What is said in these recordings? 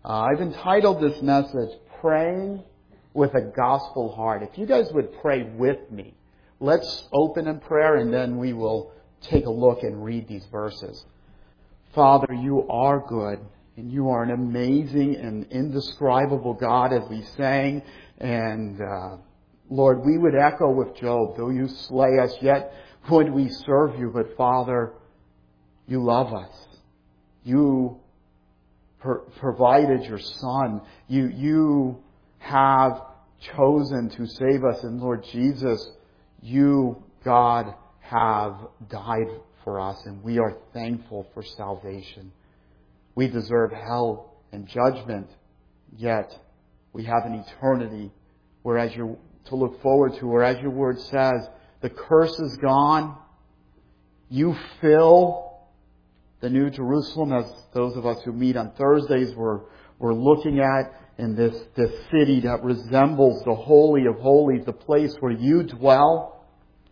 I've entitled this message, Praying with a Gospel Heart. If you guys would pray with me, let's open in prayer and then we will take a look and read these verses. Father, you are good and you are an amazing and indescribable God, as we sang. And Lord, we would echo with Job, though you slay us, yet would we serve you. But Father, you love us. You provided your Son. You have chosen to save us. And Lord Jesus, you, God, have died for us. And we are thankful for salvation. We deserve hell and judgment, yet we have an eternity to look forward to, where, as your word says, the curse is gone. You fill the New Jerusalem, as those of us who meet on Thursdays we're looking at, in this city that resembles the Holy of Holies, the place where you dwell.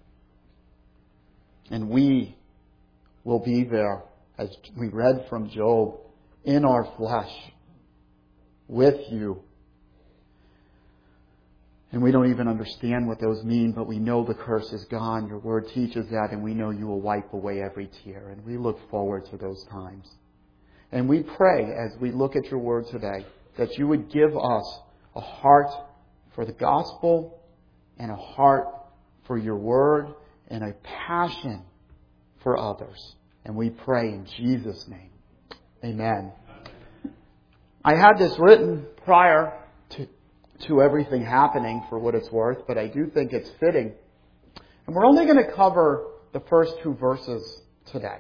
And we will be there, as we read from Job, in our flesh, with you. And we don't even understand what those mean, but we know the curse is gone. Your word teaches that, and we know you will wipe away every tear. And we look forward to those times. And we pray, as we look at your word today, that you would give us a heart for the gospel, and a heart for your word, and a passion for others. And we pray in Jesus' name. Amen. I had this written prior to everything happening, for what it's worth, but I do think it's fitting. And we're only going to cover the first 2 verses today.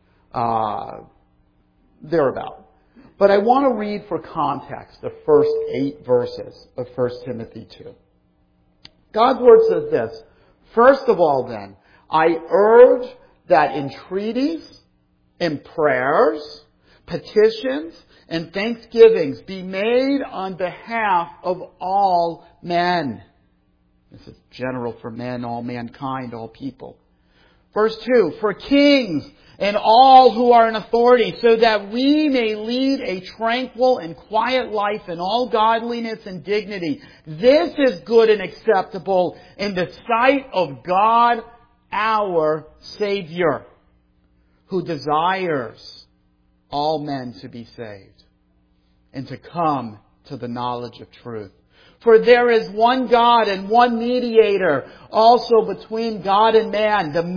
Thereabout. But I want to read for context the first 8 verses of 1 Timothy 2. God's word says this: "First of all then, I urge that entreaties and prayers, petitions, and thanksgivings be made on behalf of all men." This is general for men, all mankind, all people. Verse 2, "For kings and all who are in authority, so that we may lead a tranquil and quiet life in all godliness and dignity. This is good and acceptable in the sight of God our Savior, who desires all men to be saved and to come to the knowledge of truth. For there is one God and one mediator also between God and man, the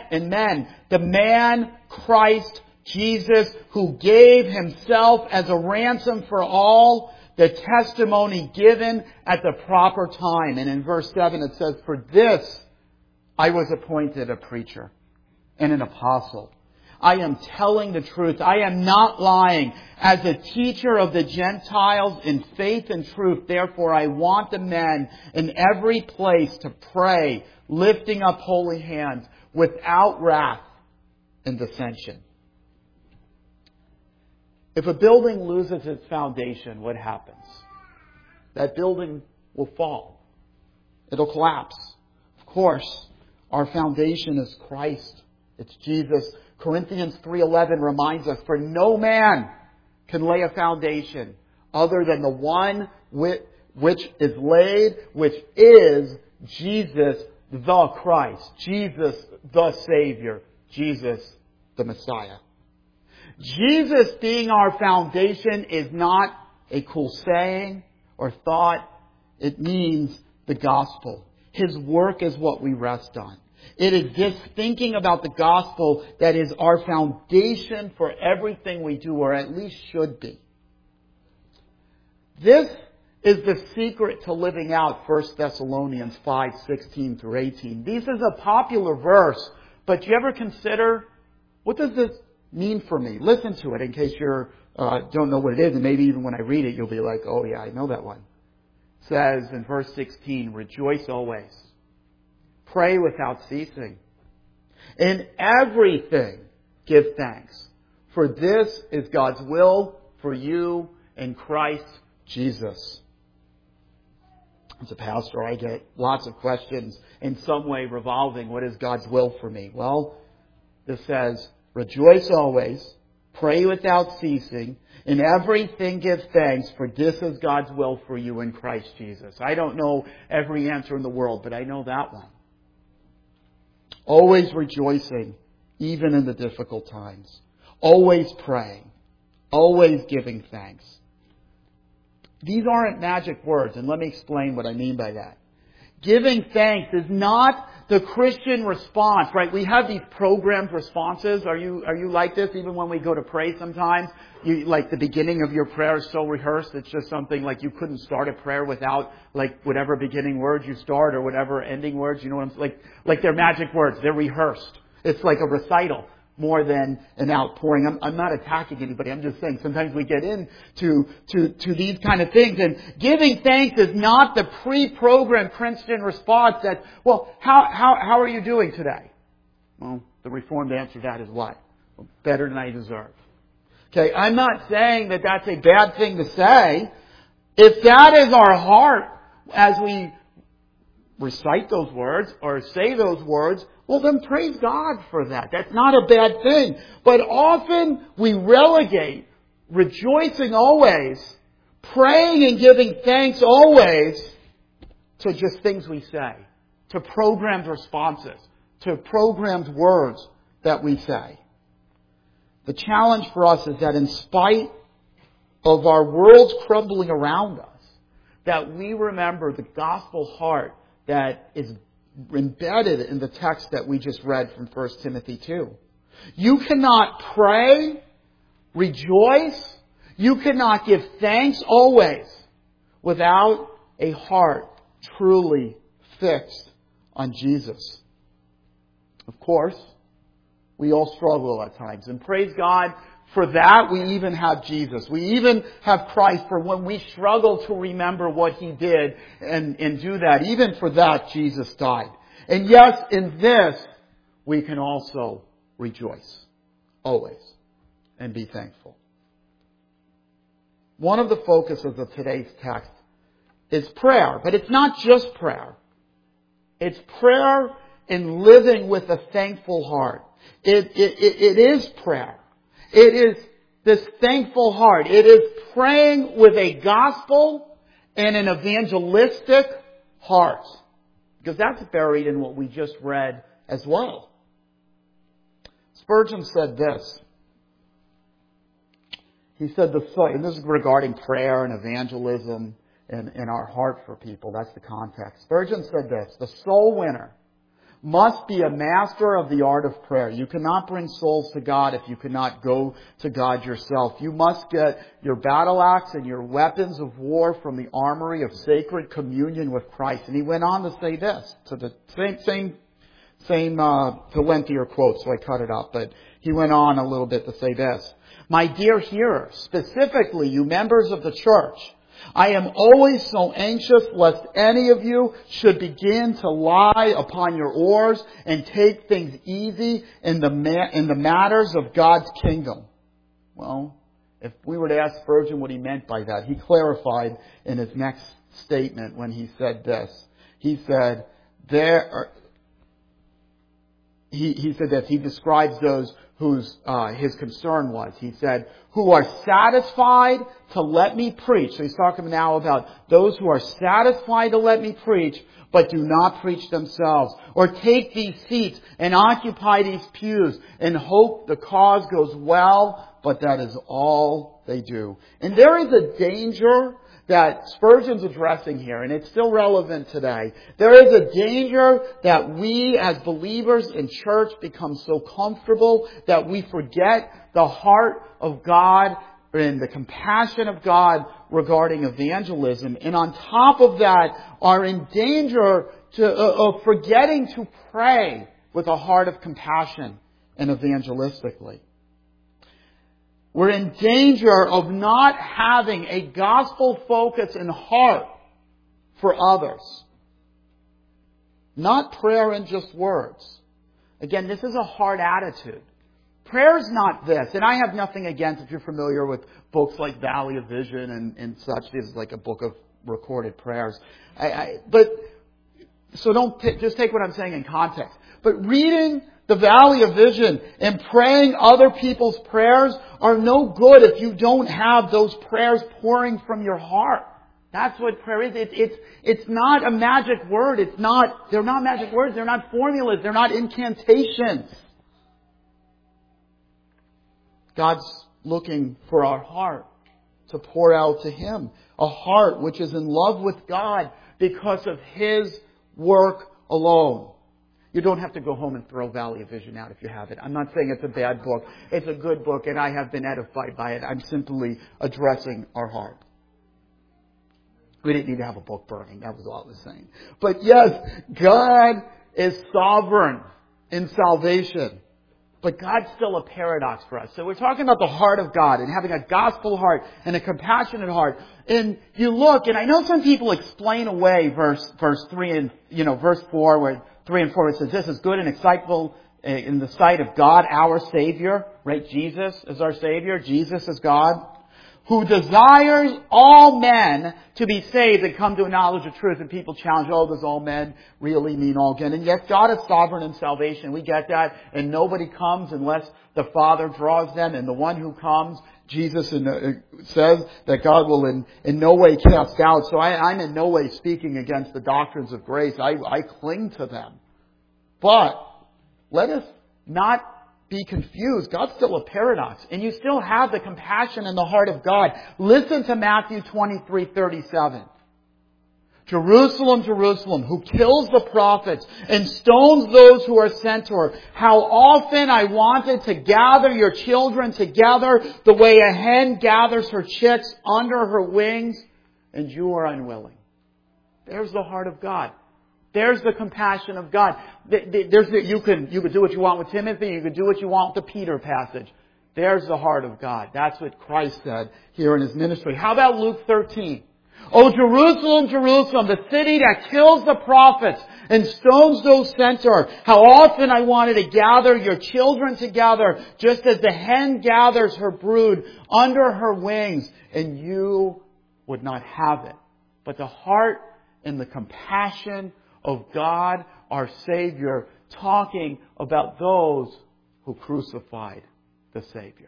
man Christ Jesus, who gave himself as a ransom for all, the testimony given at the proper time." And in verse 7 it says, "For this I was appointed a preacher and an apostle. I am telling the truth. I am not lying. As a teacher of the Gentiles in faith and truth, therefore I want the men in every place to pray, lifting up holy hands, without wrath and dissension." If a building loses its foundation, what happens? That building will fall. It'll collapse. Of course, our foundation is Christ. It's Jesus. Corinthians 3:11 reminds us, "For no man can lay a foundation other than the one which is laid, which is Jesus the Christ." Jesus the Savior. Jesus the Messiah. Jesus being our foundation is not a cool saying or thought. It means the gospel. His work is what we rest on. It is this thinking about the gospel that is our foundation for everything we do, or at least should be. This is the secret to living out 1 Thessalonians 5:16 through 18. This is a popular verse, but do you ever consider, what does this mean for me? Listen to it in case you don't know what it is, and maybe even when I read it, you'll be like, "Oh yeah, I know that one." It says in verse 16, "Rejoice always. Pray without ceasing. In everything give thanks, for this is God's will for you in Christ Jesus." As a pastor, I get lots of questions in some way revolving, what is God's will for me? Well, this says, "Rejoice always, Pray without ceasing. In everything give thanks, for this is God's will for you in Christ Jesus. I don't know every answer in the world, but I know that one. Always rejoicing, even in the difficult times. Always praying. Always giving thanks. These aren't magic words, and let me explain what I mean by that. Giving thanks is not the Christian response, right? We have these programmed responses. Are you like this? Even when we go to pray sometimes, like the beginning of your prayer is so rehearsed. It's just something like you couldn't start a prayer without like whatever beginning words you start or whatever ending words. You know what I'm like they're magic words. They're rehearsed. It's like a recital more than an outpouring. I'm not attacking anybody. I'm just saying sometimes we get into these kind of things. And giving thanks is not the pre-programmed Christian response that, well, how are you doing today? Well, the Reformed answer to that is what? Well, better than I deserve. Okay, I'm not saying that that's a bad thing to say. If that is our heart as we recite those words or say those words, well then praise God for that. That's not a bad thing. But often we relegate rejoicing always, praying and giving thanks always to just things we say, to programmed responses, to programmed words that we say. The challenge for us is that in spite of our worlds crumbling around us, that we remember the gospel heart that is embedded in the text that we just read from 1 Timothy 2. You cannot pray, rejoice, you cannot give thanks always without a heart truly fixed on Jesus. Of course, we all struggle at times. And praise God, for that we even have Jesus. We even have Christ for when we struggle to remember what He did and do that. Even for that, Jesus died. And yes, in this, we can also rejoice. Always. And be thankful. One of the focuses of today's text is prayer. But it's not just prayer. It's prayer in living with a thankful heart. It is prayer. It is this thankful heart. It is praying with a gospel and an evangelistic heart. Because that's buried in what we just read as well. Spurgeon said this. He said, and this is regarding prayer and evangelism and our heart for people. That's the context. Spurgeon said this: the soul winner must be a master of the art of prayer. You cannot bring souls to God if you cannot go to God yourself. You must get your battle axe and your weapons of war from the armory of sacred communion with Christ. And he went on to say this, to the same to lengthier quote, so I cut it up. But he went on a little bit to say this: my dear hearers, specifically you members of the church, I am always so anxious lest any of you should begin to lie upon your oars and take things easy in the matters of God's kingdom. Well, if we were to ask Spurgeon what he meant by that, he clarified in his next statement when he said this. He said, he describes those whose his concern was. He said, who are satisfied to let me preach. So he's talking now about those who are satisfied to let me preach, but do not preach themselves. Or take these seats and occupy these pews and hope the cause goes well, but that is all they do. And there is a danger that Spurgeon's addressing here, and it's still relevant today. There is a danger that we as believers in church become so comfortable that we forget the heart of God and the compassion of God regarding evangelism. And on top of that, are in danger of forgetting to pray with a heart of compassion and evangelistically. We're in danger of not having a gospel focus and heart for others. Not prayer in just words. Again, this is a hard attitude. Prayer is not this. And I have nothing against, if you're familiar with books like Valley of Vision and such. This is like a book of recorded prayers. So don't just take what I'm saying in context. But reading The Valley of Vision and praying other people's prayers are no good if you don't have those prayers pouring from your heart. That's what prayer is. It's not a magic word. They're not magic words. They're not formulas. They're not incantations. God's looking for our heart to pour out to Him. A heart which is in love with God because of His work alone. You don't have to go home and throw Valley of Vision out if you have it. I'm not saying it's a bad book. It's a good book and I have been edified by it. I'm simply addressing our heart. We didn't need to have a book burning. That was all I was saying. But yes, God is sovereign in salvation. But God's still a paradox for us. So we're talking about the heart of God and having a gospel heart and a compassionate heart. And you look, and I know some people explain away verse 3 and, verse 4, where 3 and 4 it says, this is good and acceptable in the sight of God, our Savior. Right? Jesus is our Savior. Jesus is God. Who desires all men to be saved and come to a knowledge of truth. And people challenge, does all men really mean all men? And yes, God is sovereign in salvation. We get that. And nobody comes unless the Father draws them. And the one who comes, Jesus says that God will in no way cast out. So I'm in no way speaking against the doctrines of grace. I cling to them. But let us not be confused. God's still a paradox. And you still have the compassion in the heart of God. Listen to Matthew 23:37. Jerusalem, Jerusalem, who kills the prophets and stones those who are sent to her. How often I wanted to gather your children together the way a hen gathers her chicks under her wings, and you are unwilling. There's the heart of God. There's the compassion of God. You could do what you want with Timothy. You could do what you want with the Peter passage. There's the heart of God. That's what Christ said here in His ministry. How about Luke 13? Oh, Jerusalem, Jerusalem, the city that kills the prophets and stones those sent to her. How often I wanted to gather your children together, just as the hen gathers her brood under her wings, and you would not have it. But the heart and the compassion of God, our Savior, talking about those who crucified the Savior.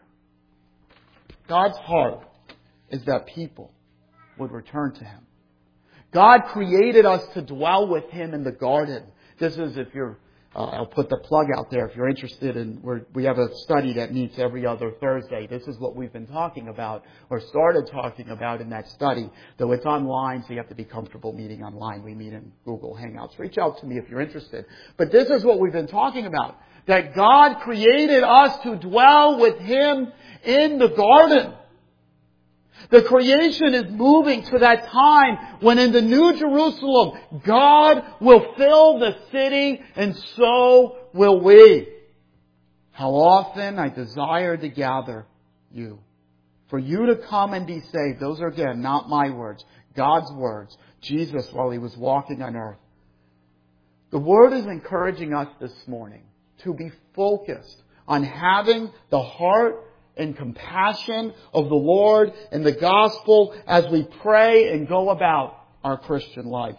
God's heart is that people would return to Him. God created us to dwell with Him in the garden. This is, if you're, I'll put the plug out there if you're interested in, we have a study that meets every other Thursday. This is what we've been talking about, or started talking about in that study. Though it's online, so you have to be comfortable meeting online. We meet in Google Hangouts. Reach out to me if you're interested. But this is what we've been talking about. That God created us to dwell with Him in the garden. The creation is moving to that time when in the New Jerusalem, God will fill the city, and so will we. How often I desire to gather you, for you to come and be saved. Those are, again, not my words, God's words. Jesus, while He was walking on earth. The Word is encouraging us this morning to be focused on having the heart and compassion of the Lord and the gospel as we pray and go about our Christian life.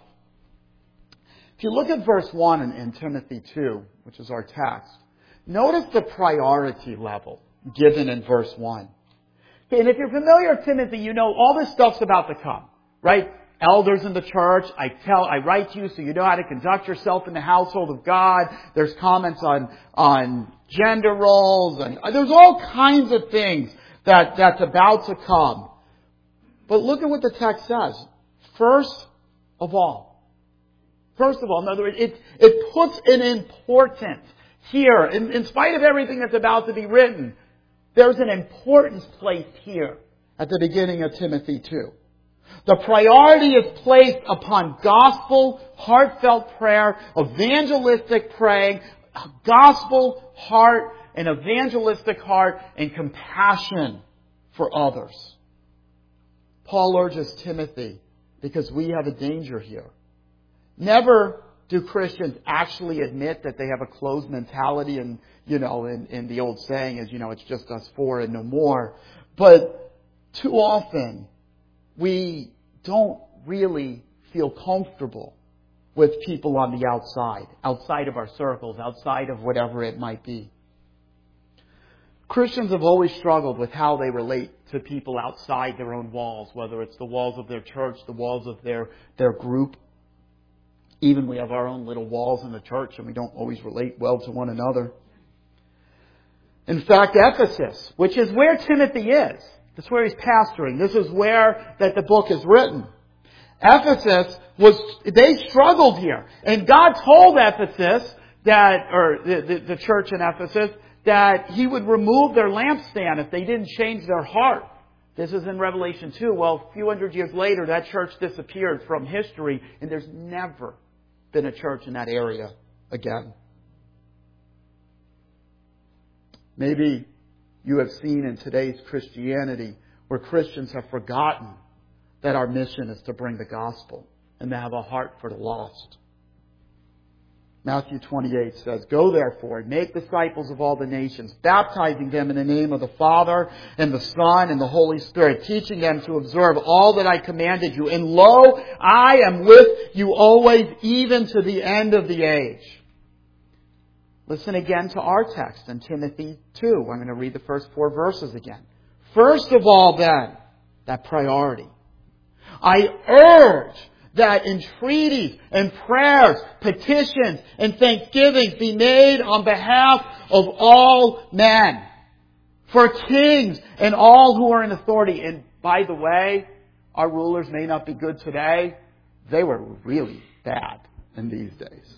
If you look at verse 1 in Timothy 2, which is our text, notice the priority level given in verse 1. Okay, and if you're familiar with Timothy, you know all this stuff's about to come, right? Elders in the church, I write to you so you know how to conduct yourself in the household of God. There's comments on gender roles, and there's all kinds of things that's about to come. But look at what the text says. First of all, in other words, it puts an importance here. In spite of everything that's about to be written, there's an importance placed here at the beginning of Timothy 2. The priority is placed upon gospel, heartfelt prayer, evangelistic praying, gospel heart, and evangelistic heart, and compassion for others. Paul urges Timothy, because we have a danger here. Never do Christians actually admit that they have a closed mentality, and, in the old saying is, it's just us four and no more. But too often, we don't really feel comfortable with people on the outside of our circles, outside of whatever it might be. Christians have always struggled with how they relate to people outside their own walls, whether it's the walls of their church, the walls of their group. Even we have our own little walls in the church and we don't always relate well to one another. In fact, Ephesus, which is where Timothy is, that's where he's pastoring. This is where that the book is written. Ephesus they struggled here. And God told Ephesus the church in Ephesus, that He would remove their lampstand if they didn't change their heart. This is in Revelation 2. Well, a few hundred years later, that church disappeared from history, and there's never been a church in that area again. Maybe you have seen in today's Christianity where Christians have forgotten that our mission is to bring the gospel and to have a heart for the lost. Matthew 28 says, "Go therefore and make disciples of all the nations, baptizing them in the name of the Father and the Son and the Holy Spirit, teaching them to observe all that I commanded you. And lo, I am with you always, even to the end of the age." Listen again to our text in Timothy 2. I'm going to read the first 4 verses again. First of all then, that priority. I urge that entreaties and prayers, petitions and thanksgivings be made on behalf of all men, for kings and all who are in authority. And by the way, our rulers may not be good today. They were really bad in these days.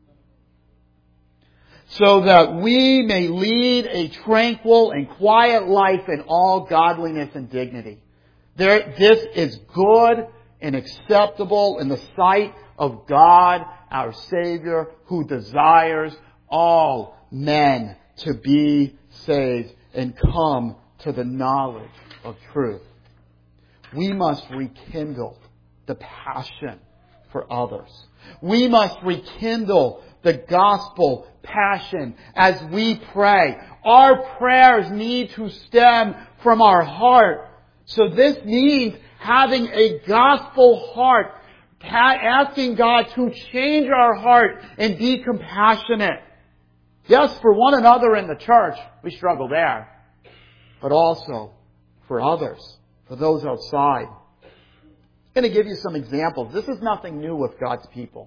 So that we may lead a tranquil and quiet life in all godliness and dignity. This is good and acceptable in the sight of God, our Savior, who desires all men to be saved and come to the knowledge of truth. We must rekindle the passion for others. We must rekindle the gospel passion as we pray. Our prayers need to stem from our heart. So this means having a gospel heart, asking God to change our heart and be compassionate. Yes, for one another in the church, we struggle there. But also for others, for those outside. I'm going to give you some examples. This is nothing new with God's people.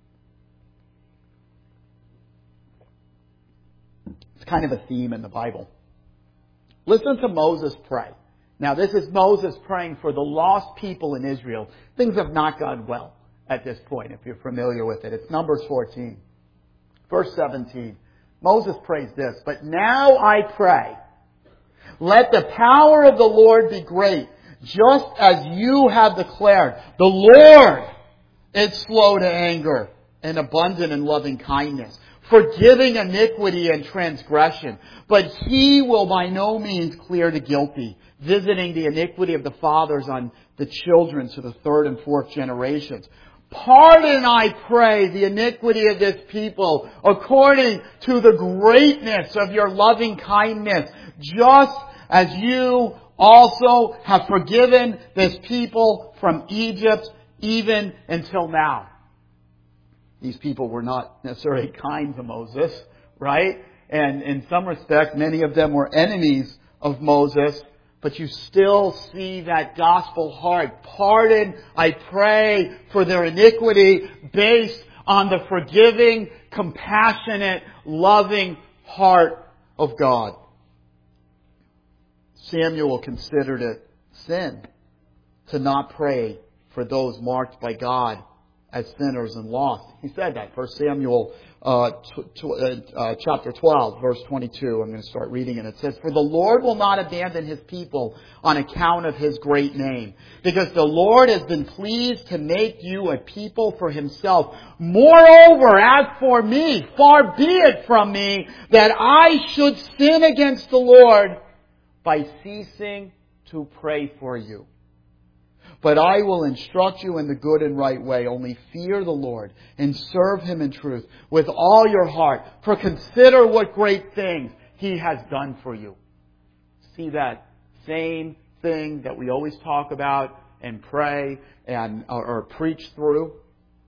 It's kind of a theme in the Bible. Listen to Moses pray. Now, this is Moses praying for the lost people in Israel. Things have not gone well at this point, if you're familiar with it. It's Numbers 14. Verse 17. Moses prays this, "But now I pray, let the power of the Lord be great, just as you have declared. The Lord is slow to anger and abundant in loving kindness, forgiving iniquity and transgression. But He will by no means clear the guilty, visiting the iniquity of the fathers on the children to the 3rd and 4th generations. Pardon, I pray, the iniquity of this people according to the greatness of your loving kindness, just as you also have forgiven this people from Egypt even until now." These people were not necessarily kind to Moses, right? And in some respects, many of them were enemies of Moses. But you still see that gospel heart. Pardon, I pray, for their iniquity based on the forgiving, compassionate, loving heart of God. Samuel considered it sin to not pray for those marked by God as sinners and lost. He said that. 1 Samuel chapter 12, verse 22. I'm going to start reading it. It says, "For the Lord will not abandon His people on account of His great name, because the Lord has been pleased to make you a people for Himself. Moreover, as for me, far be it from me that I should sin against the Lord by ceasing to pray for you. But I will instruct you in the good and right way. Only fear the Lord and serve Him in truth with all your heart. For consider what great things He has done for you." See that same thing that we always talk about and pray and or preach through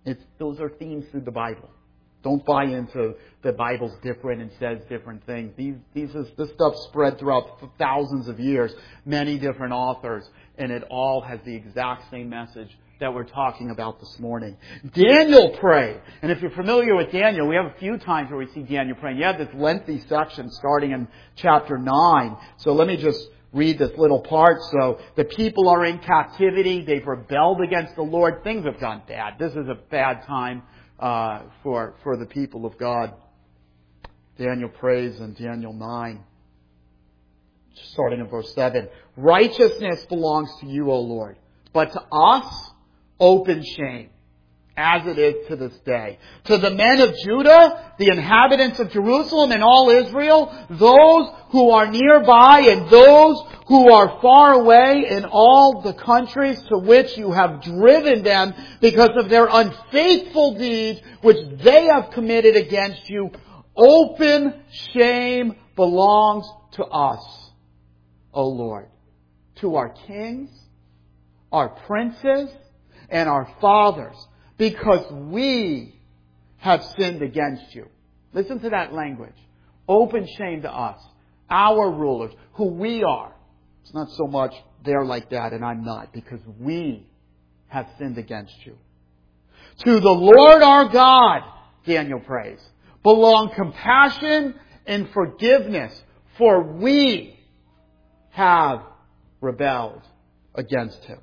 Those are themes through the Bible. Don't buy into the Bible's different and says different things. This stuff spread throughout thousands of years, many different authors, and it all has the exact same message that we're talking about this morning. Daniel prayed. And if you're familiar with Daniel, we have a few times where we see Daniel praying. You have this lengthy section starting in chapter 9. So let me just read this little part. So the people are in captivity. They've rebelled against the Lord. Things have gone bad. This is a bad time for the people of God. Daniel prays in Daniel 9, starting in verse 7. Righteousness belongs to you, O Lord, but to us open shame, as it is to this day. To the men of Judah, the inhabitants of Jerusalem and all Israel, those who are nearby and those who are far away in all the countries to which you have driven them because of their unfaithful deeds which they have committed against you, open shame belongs to us, O Lord, to our kings, our princes, and our fathers, because we have sinned against you. Listen to that language. Open shame to us, our rulers, who we are. It's not so much they're like that and I'm not, because we have sinned against you. To the Lord our God, Daniel prays, belong compassion and forgiveness, for we have rebelled against Him.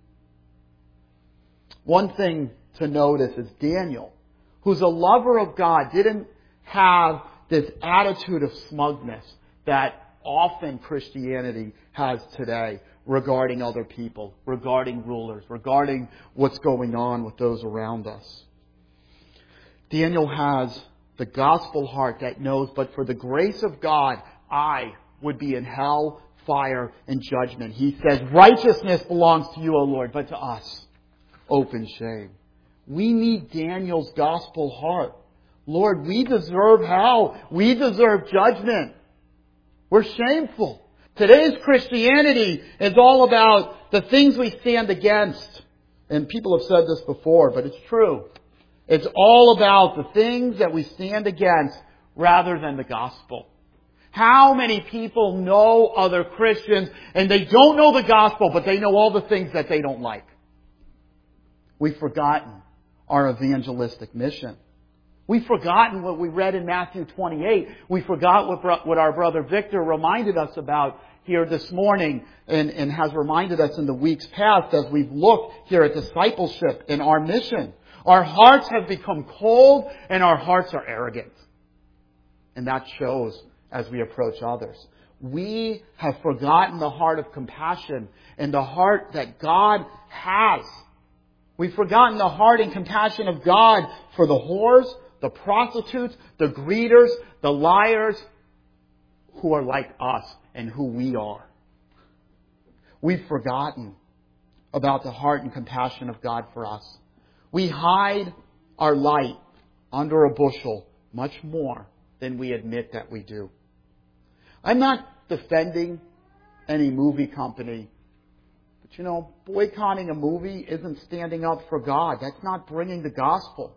One thing to notice is Daniel, who's a lover of God, didn't have this attitude of smugness that often Christianity has today regarding other people, regarding rulers, regarding what's going on with those around us. Daniel has the gospel heart that knows, but for the grace of God, I would be in hell, fire, and judgment. He says, righteousness belongs to you, O Lord, but to us open shame. We need Daniel's gospel heart. Lord, we deserve hell. We deserve judgment. We're shameful. Today's Christianity is all about the things we stand against. And people have said this before, but it's true. It's all about the things that we stand against rather than the gospel. How many people know other Christians and they don't know the gospel, but they know all the things that they don't like? We've forgotten our evangelistic mission. We've forgotten what we read in Matthew 28. We forgot what our brother Victor reminded us about here this morning and has reminded us in the weeks past as we've looked here at discipleship and our mission. Our hearts have become cold and our hearts are arrogant. And that shows as we approach others. We have forgotten the heart of compassion and the heart that God has. We've forgotten the heart and compassion of God for the whores, the prostitutes, the greeters, the liars, who are like us and who we are. We've forgotten about the heart and compassion of God for us. We hide our light under a bushel much more than we admit that we do. I'm not defending any movie company. But boycotting a movie isn't standing up for God. That's not bringing the gospel.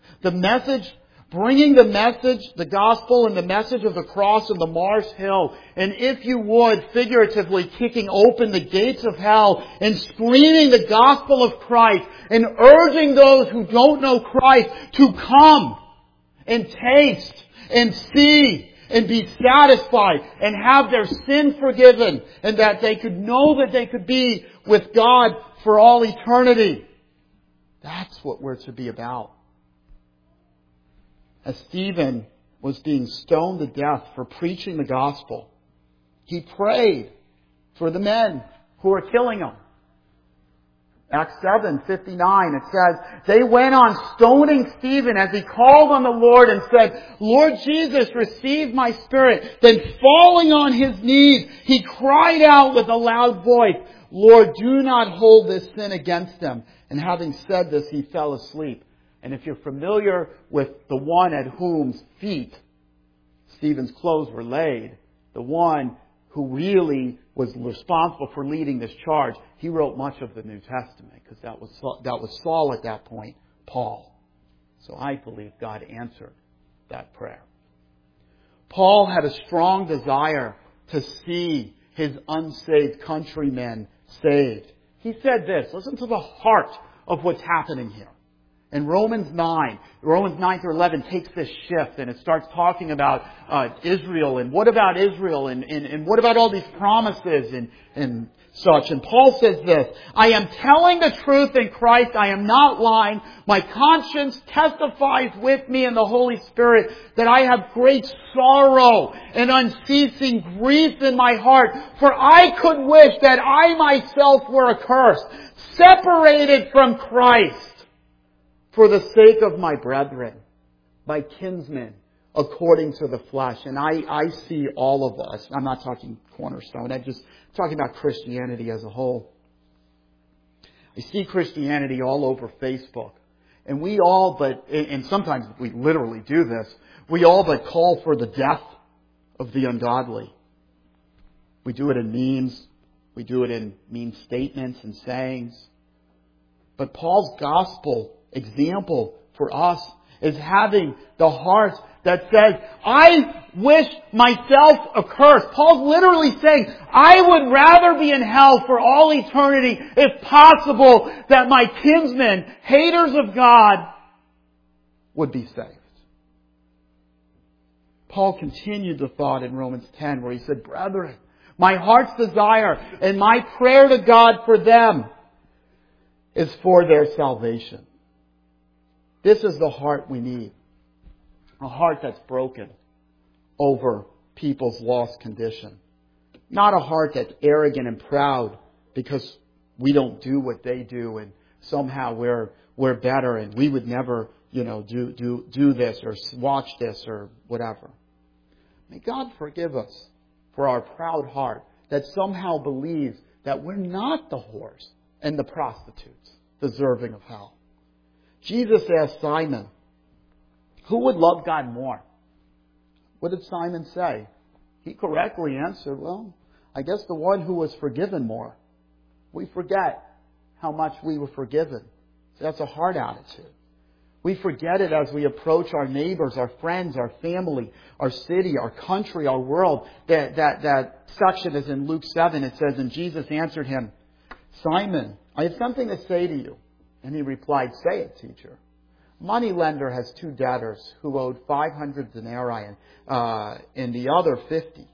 Bringing the message, the gospel and the message of the cross and the Mars Hill, and if you would, figuratively kicking open the gates of hell and screaming the gospel of Christ and urging those who don't know Christ to come and taste and see and be satisfied and have their sin forgiven and that they could know that they could be with God for all eternity. That's what we're to be about. As Stephen was being stoned to death for preaching the gospel, he prayed for the men who were killing him. Acts 7:59, it says, they went on stoning Stephen as he called on the Lord and said, Lord Jesus, receive my spirit. Then falling on his knees, he cried out with a loud voice, Lord, do not hold this sin against them. And having said this, he fell asleep. And if you're familiar with the one at whose feet Stephen's clothes were laid, the one who really was responsible for leading this charge, he wrote much of the New Testament because that was Saul at that point, Paul. So I believe God answered that prayer. Paul had a strong desire to see his unsaved countrymen saved. He said this, listen to the heart of what's happening here. In Romans 9 through 11 takes this shift and it starts talking about Israel and what about Israel and what about all these promises and such. And Paul says this, I am telling the truth in Christ, I am not lying. My conscience testifies with me in the Holy Spirit that I have great sorrow and unceasing grief in my heart. For I could wish that I myself were accursed, separated from Christ, for the sake of my brethren, my kinsmen, according to the flesh. And I see all of us. I'm not talking Cornerstone. I'm just talking about Christianity as a whole. I see Christianity all over Facebook. And we all and sometimes we literally do this, we all but call for the death of the ungodly. We do it in memes. We do it in mean statements and sayings. But Paul's gospel example for us is having the heart that says, I wish myself accursed. Paul's literally saying, I would rather be in hell for all eternity, if possible, that my kinsmen, haters of God, would be saved. Paul continued the thought in Romans 10 where he said, brethren, my heart's desire and my prayer to God for them is for their salvation. This is the heart we need. A heart that's broken over people's lost condition. Not a heart that's arrogant and proud because we don't do what they do and somehow we're better and we would never, do this or watch this or whatever. May God forgive us for our proud heart that somehow believes that we're not the whores and the prostitutes deserving of hell. Jesus asked Simon, who would love God more? What did Simon say? He correctly answered, well, I guess the one who was forgiven more. We forget how much we were forgiven. That's a hard attitude. We forget it as we approach our neighbors, our friends, our family, our city, our country, our world. That section is in Luke 7. It says, and Jesus answered him, Simon, I have something to say to you. And he replied, say it, teacher. A moneylender has 2 debtors who owed 500 denarii and the other 50.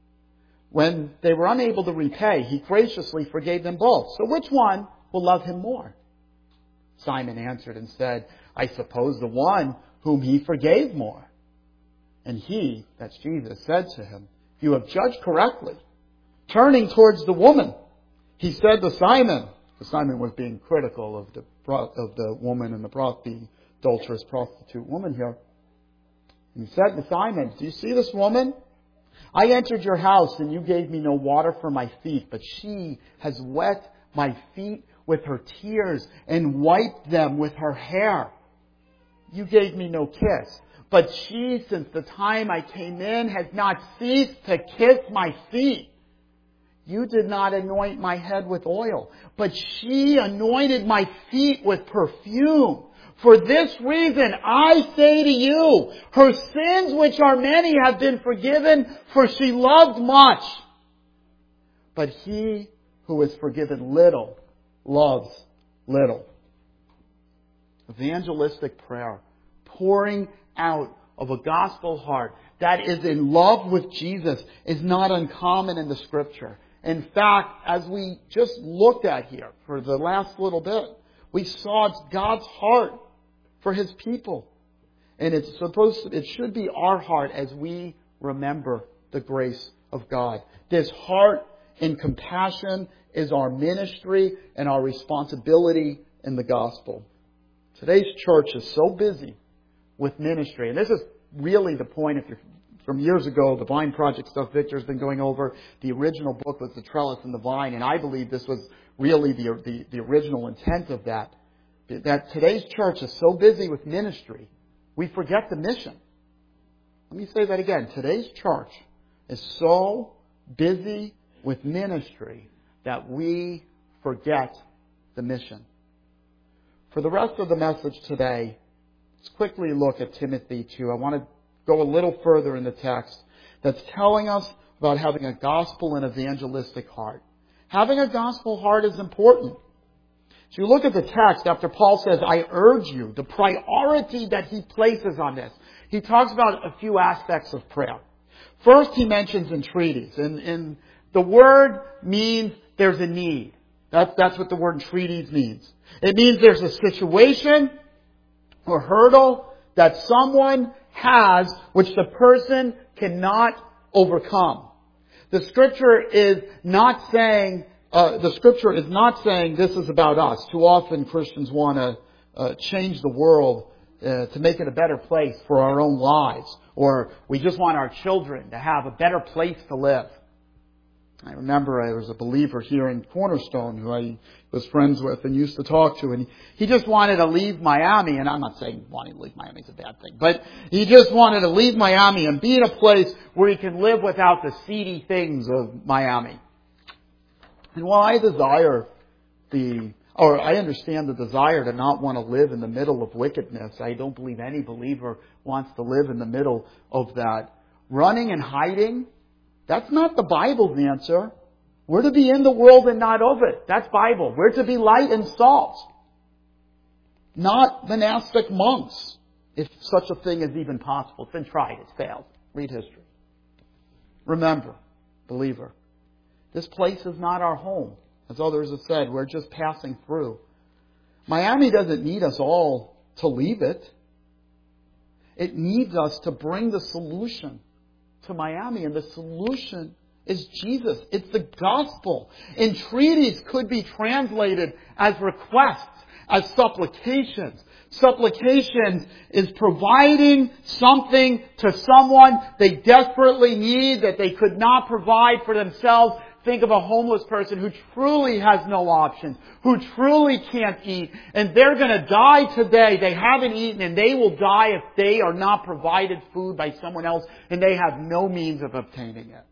When they were unable to repay, he graciously forgave them both. So which one will love him more? Simon answered and said, I suppose the one whom he forgave more. And he, that's Jesus, said to him, you have judged correctly. Turning towards the woman, he said to Simon, because Simon was being critical of the woman and the adulterous prostitute woman here. And he said to Simon, do you see this woman? I entered your house and you gave me no water for my feet, but she has wet my feet with her tears and wiped them with her hair. You gave me no kiss, but she, since the time I came in, has not ceased to kiss my feet. You did not anoint my head with oil, but she anointed my feet with perfume. For this reason, I say to you, her sins, which are many, have been forgiven, for she loved much. But he who is forgiven little loves little. Evangelistic prayer, pouring out of a gospel heart that is in love with Jesus, is not uncommon in the Scripture. In fact, as we just looked at here for the last little bit, we saw it's God's heart for His people. And it should be our heart as we remember the grace of God. This heart in compassion is our ministry and our responsibility in the gospel. Today's church is so busy with ministry. And this is really the point, if you're from years ago, the Vine Project stuff Victor's been going over. The original book was The Trellis and the Vine, and I believe this was really the original intent of that. That today's church is so busy with ministry, we forget the mission. Let me say that again. Today's church is so busy with ministry that we forget the mission. For the rest of the message today, Let's quickly look at Timothy 2. I want to go a little further in the text that's telling us about having a gospel and evangelistic heart. Having a gospel heart is important. So you look at the text after Paul says, I urge you, the priority that he places on this. He talks about a few aspects of prayer. First, he mentions entreaties. And the word means there's a need. That's what the word entreaties means. It means there's a situation or hurdle that someone has which the person cannot overcome. The Scripture is not saying this is about us. Too often Christians want to change the world to make it a better place for our own lives. Or we just want our children to have a better place to live. I remember there was a believer here in Cornerstone who I was friends with and used to talk to, and he just wanted to leave Miami, and I'm not saying wanting to leave Miami is a bad thing, but he just wanted to leave Miami and be in a place where he can live without the seedy things of Miami. And while I understand the desire to not want to live in the middle of wickedness, I don't believe any believer wants to live in the middle of that. Running and hiding, that's not the Bible's answer. We're to be in the world and not of it. That's Bible. We're to be light and salt. Not monastic monks, if such a thing is even possible. It's been tried. It's failed. Read history. Remember, believer, this place is not our home. As others have said, we're just passing through. Miami doesn't need us all to leave it. It needs us to bring the solution to Miami, and the solution is Jesus. It's the gospel. Entreaties could be translated as requests, as supplications. Supplications is providing something to someone they desperately need that they could not provide for themselves. Think of a homeless person who truly has no options, who truly can't eat, and they're going to die today. They haven't eaten, and they will die if they are not provided food by someone else, and they have no means of obtaining it.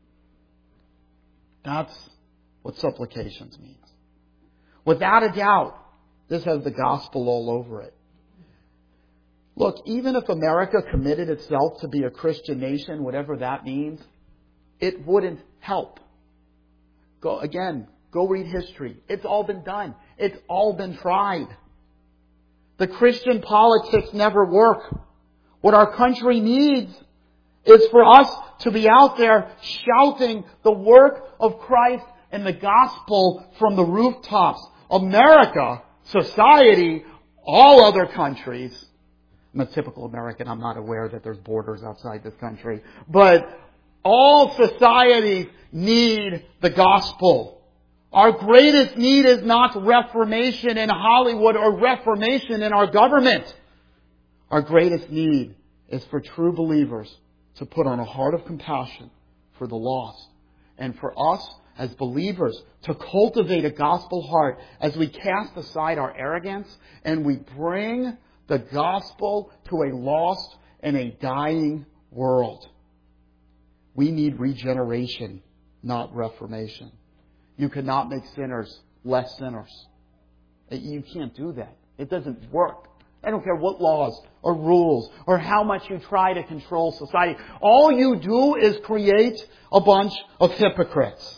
That's what supplications means. Without a doubt, this has the gospel all over it. Look, even if America committed itself to be a Christian nation, whatever that means, it wouldn't help. Go read history. It's all been done. It's all been tried. The Christian politics never work. What our country needs is for us to be out there shouting the work of Christ and the gospel from the rooftops. America, society, all other countries. I'm a typical American. I'm not aware that there's borders outside this country. But all societies need the gospel. Our greatest need is not reformation in Hollywood or reformation in our government. Our greatest need is for true believers to put on a heart of compassion for the lost. And for us as believers to cultivate a gospel heart as we cast aside our arrogance and we bring the gospel to a lost and a dying world. We need regeneration, not reformation. You cannot make sinners less sinners. You can't do that. It doesn't work. I don't care what laws or rules or how much you try to control society. All you do is create a bunch of hypocrites.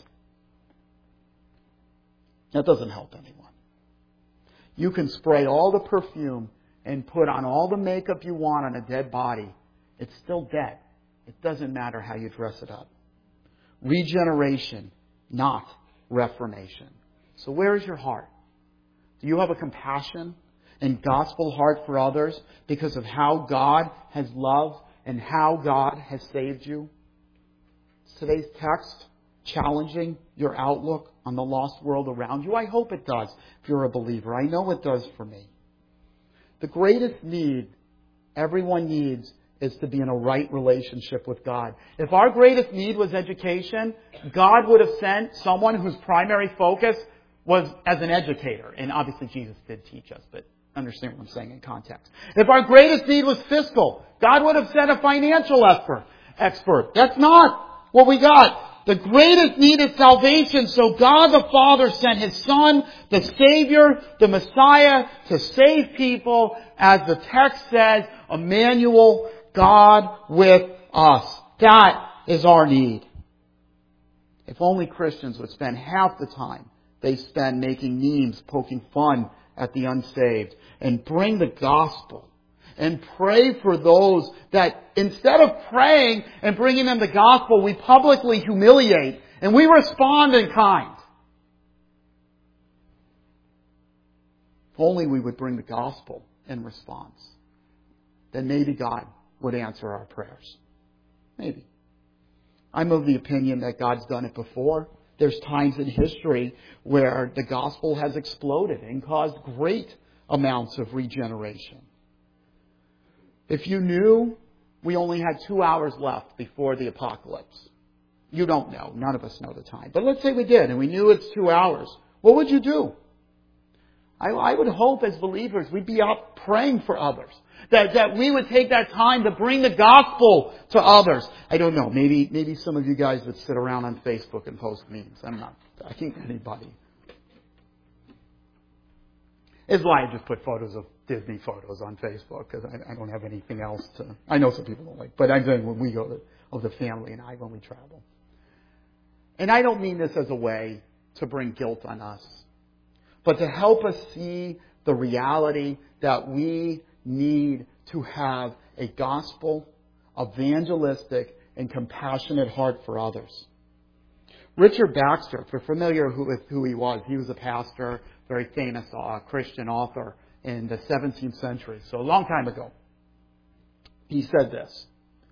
That doesn't help anyone. You can spray all the perfume and put on all the makeup you want on a dead body. It's still dead. It doesn't matter how you dress it up. Regeneration, not reformation. So where is your heart? Do you have a compassion and gospel heart for others because of how God has loved and how God has saved you? Is today's text challenging your outlook on the lost world around you? I hope it does if you're a believer. I know it does for me. The greatest need everyone needs is to be in a right relationship with God. If our greatest need was education, God would have sent someone whose primary focus was as an educator. And obviously Jesus did teach us, but understand what I'm saying in context. If our greatest need was fiscal, God would have sent a financial expert. That's not what we got. The greatest need is salvation. So God the Father sent His Son, the Savior, the Messiah, to save people. As the text says, Emmanuel, God with us. That is our need. If only Christians would spend half the time they spend making memes, poking fun at the unsaved, and bring the gospel and pray for those that instead of praying and bringing them the gospel, we publicly humiliate and we respond in kind. If only we would bring the gospel in response, then maybe God would answer our prayers. Maybe. I'm of the opinion that God's done it before. There's times in history where the gospel has exploded and caused great amounts of regeneration. If you knew we only had 2 hours left before the apocalypse, you don't know. None of us know the time. But let's say we did and we knew it's 2 hours. What would you do? I would hope as believers we'd be up praying for others. That we would take that time to bring the gospel to others. I don't know. Maybe some of you guys would sit around on Facebook and post memes. I think anybody. It's why I just put photos of Disney photos on Facebook, because I don't have anything else to. I know some people don't like, but I'm saying when we go of the family and I when we travel. And I don't mean this as a way to bring guilt on us, but to help us see the reality that we need to have a gospel, evangelistic, and compassionate heart for others. Richard Baxter, if you're familiar with who he was a pastor, very famous Christian author in the 17th century, so a long time ago. He said this,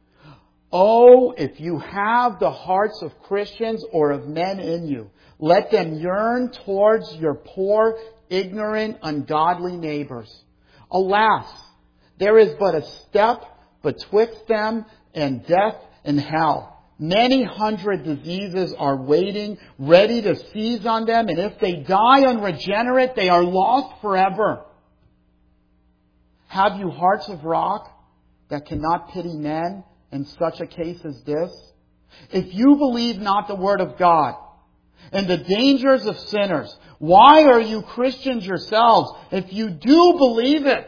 "Oh, if you have the hearts of Christians or of men in you, let them yearn towards your poor, ignorant, ungodly neighbors. Alas, there is but a step betwixt them and death and hell. Many hundred diseases are waiting, ready to seize on them, and if they die unregenerate, they are lost forever. Have you hearts of rock that cannot pity men in such a case as this? If you believe not the word of God and the dangers of sinners, why are you Christians yourselves? If you do believe it,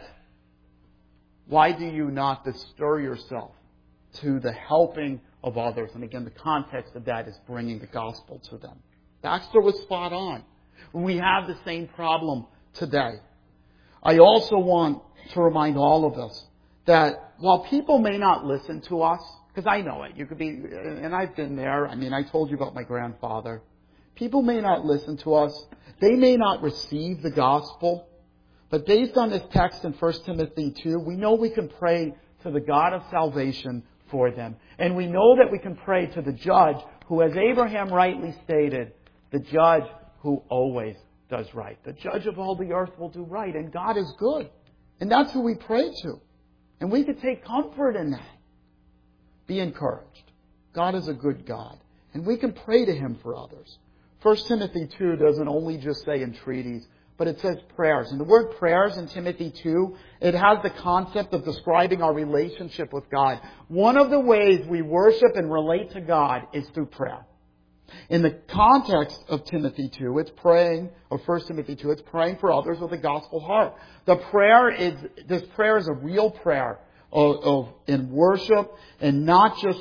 why do you not bestir yourself to the helping of others?" And again, the context of that is bringing the gospel to them. Baxter was spot on. We have the same problem today. I also want to remind all of us that while people may not listen to us, because I know it, you could be, and I've been there. I told you about my grandfather. People may not listen to us. They may not receive the gospel. But based on this text in 1 Timothy 2, we know we can pray to the God of salvation for them. And we know that we can pray to the judge who, as Abraham rightly stated, the judge who always does right. The judge of all the earth will do right. And God is good. And that's who we pray to. And we can take comfort in that. Be encouraged. God is a good God. And we can pray to Him for others. 1 Timothy 2 doesn't only just say entreaties, but it says prayers. And the word prayers in Timothy 2, it has the concept of describing our relationship with God. One of the ways we worship and relate to God is through prayer. In the context of Timothy 2, it's praying, or 1 Timothy 2, it's praying for others with a gospel heart. This prayer is a real prayer in worship and not just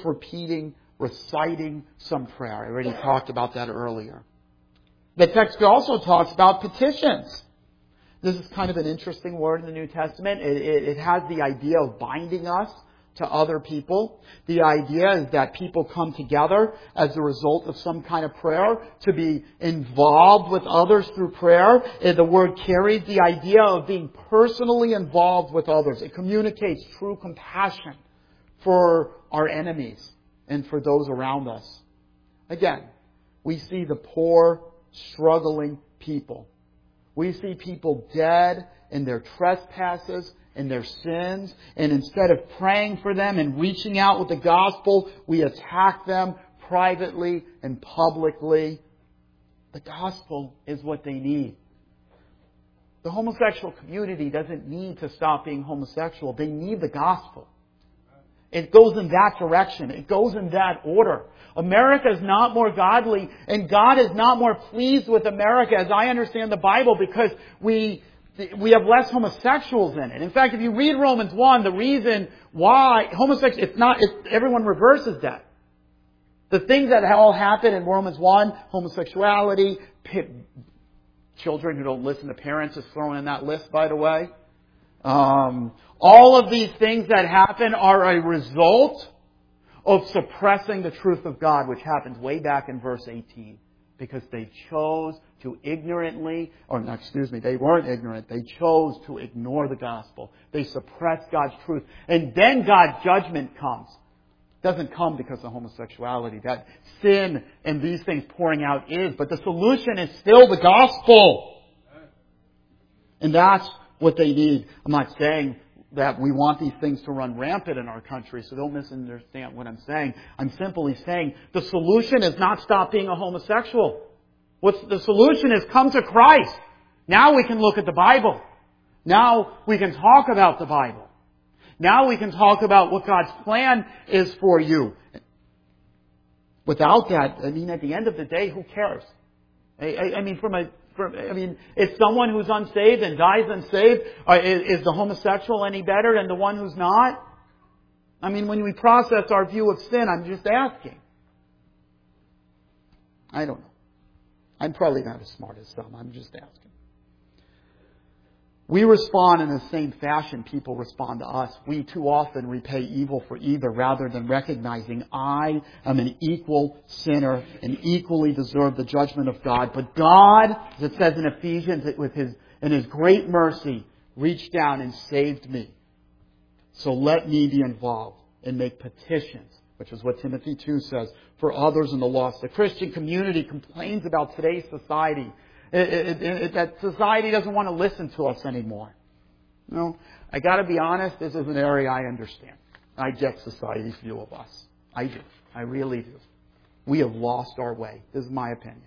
reciting some prayer. I already talked about that earlier. The text also talks about petitions. This is kind of an interesting word in the New Testament. It has the idea of binding us to other people. The idea is that people come together as a result of some kind of prayer to be involved with others through prayer. The word carries the idea of being personally involved with others. It communicates true compassion for our enemies and for those around us. Again, we see the poor, struggling people. We see people dead in their trespasses and their sins, and instead of praying for them and reaching out with the gospel, we attack them privately and publicly. The gospel is what they need. The homosexual community doesn't need to stop being homosexual. They need the gospel. It goes in that direction. It goes in that order. America is not more godly, and God is not more pleased with America, as I understand the Bible, because we have less homosexuals in it. In fact, if you read Romans 1, the reason why everyone reverses that. The things that all happen in Romans 1, homosexuality, children who don't listen to parents is thrown in that list, by the way. All of these things that happen are a result of suppressing the truth of God, which happens way back in verse 18. Because they chose to they weren't ignorant. They chose to ignore the gospel. They suppressed God's truth. And then God's judgment comes. It doesn't come because of homosexuality. That sin and these things pouring out is. But the solution is still the gospel. And that's what they need. I'm not saying that we want these things to run rampant in our country, so don't misunderstand what I'm saying. I'm simply saying the solution is not stop being a homosexual. The solution is come to Christ. Now we can look at the Bible. Now we can talk about the Bible. Now we can talk about what God's plan is for you. Without that, at the end of the day, who cares? If someone who's unsaved and dies unsaved, is the homosexual any better than the one who's not? When we process our view of sin, I'm just asking. I don't know. I'm probably not as smart as some. I'm just asking. We respond in the same fashion people respond to us. We too often repay evil for evil rather than recognizing I am an equal sinner and equally deserve the judgment of God. But God, as it says in Ephesians, in His great mercy, reached down and saved me. So let me be involved and make petitions, which is what Timothy 2 says, for others in the lost. The Christian community complains about today's society. That society doesn't want to listen to us anymore. I got to be honest, this is an area I understand. I get society's view of us. I do. I really do. We have lost our way. This is my opinion.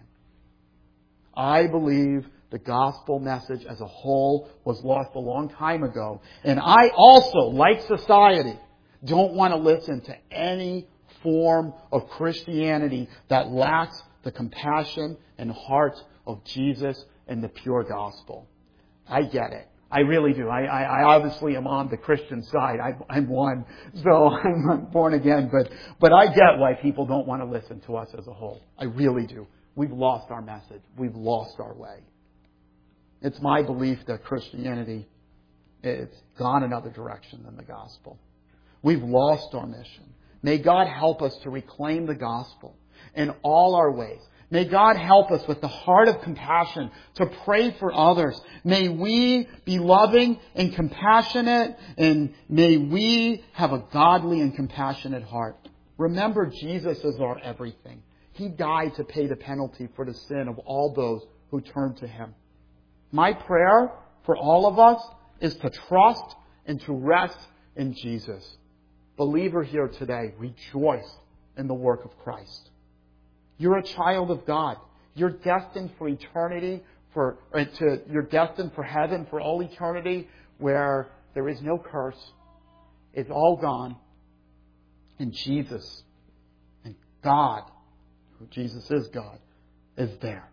I believe the gospel message as a whole was lost a long time ago. And I also, like society, don't want to listen to any form of Christianity that lacks the compassion and heart of Jesus and the pure gospel. I get it. I really do. I obviously am on the Christian side. I'm one, so I'm born again. But I get why people don't want to listen to us as a whole. I really do. We've lost our message. We've lost our way. It's my belief that Christianity, it's gone another direction than the gospel. We've lost our mission. May God help us to reclaim the gospel in all our ways. May God help us with the heart of compassion to pray for others. May we be loving and compassionate, and may we have a godly and compassionate heart. Remember, Jesus is our everything. He died to pay the penalty for the sin of all those who turn to Him. My prayer for all of us is to trust and to rest in Jesus. Believer here today, rejoice in the work of Christ. You're a child of God. You're destined for eternity, you're destined for heaven for all eternity, where there is no curse. It's all gone. And Jesus and God, who Jesus is God, is there.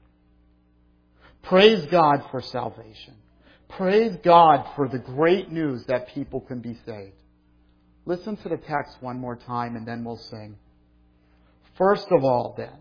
Praise God for salvation. Praise God for the great news that people can be saved. Listen to the text one more time and then we'll sing. First of all, then,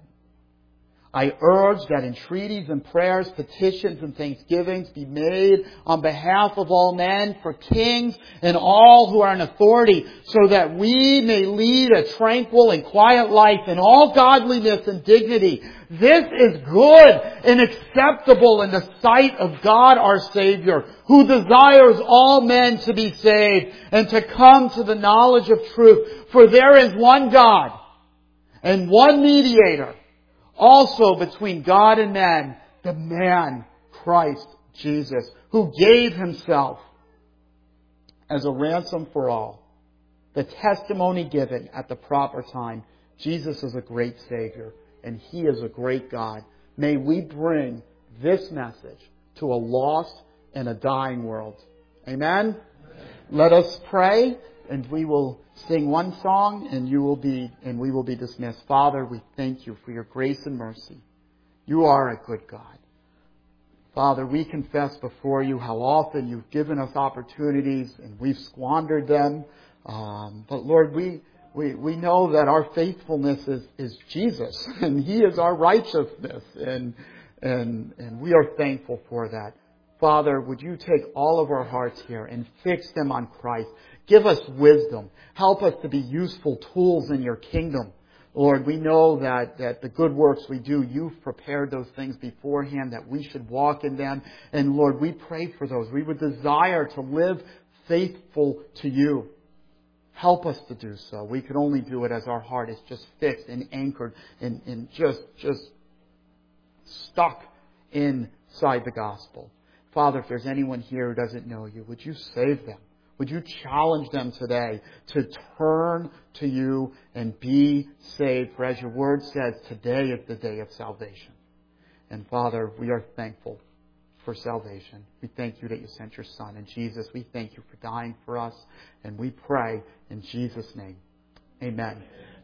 I urge that entreaties and prayers, petitions and thanksgivings be made on behalf of all men, for kings and all who are in authority, so that we may lead a tranquil and quiet life in all godliness and dignity. This is good and acceptable in the sight of God our Savior, who desires all men to be saved and to come to the knowledge of truth. For there is one God and one mediator, also between God and men, the man Christ Jesus, who gave Himself as a ransom for all. The testimony given at the proper time. Jesus is a great Savior and He is a great God. May we bring this message to a lost and a dying world. Amen? Let us pray and we will sing one song, and we will be dismissed. Father, we thank you for your grace and mercy. You are a good God. Father, we confess before you how often you've given us opportunities and we've squandered them. But Lord, we know that our faithfulness is Jesus, and He is our righteousness, and we are thankful for that. Father, would you take all of our hearts here and fix them on Christ? Give us wisdom. Help us to be useful tools in your kingdom. Lord, we know that the good works we do, you've prepared those things beforehand, that we should walk in them. And Lord, we pray for those. We would desire to live faithful to you. Help us to do so. We can only do it as our heart is just fixed and anchored and just stuck inside the gospel. Father, if there's anyone here who doesn't know you, would you save them? Would you challenge them today to turn to you and be saved? For as your word says, today is the day of salvation. And Father, we are thankful for salvation. We thank you that you sent your Son. And Jesus, we thank you for dying for us. And we pray in Jesus' name. Amen.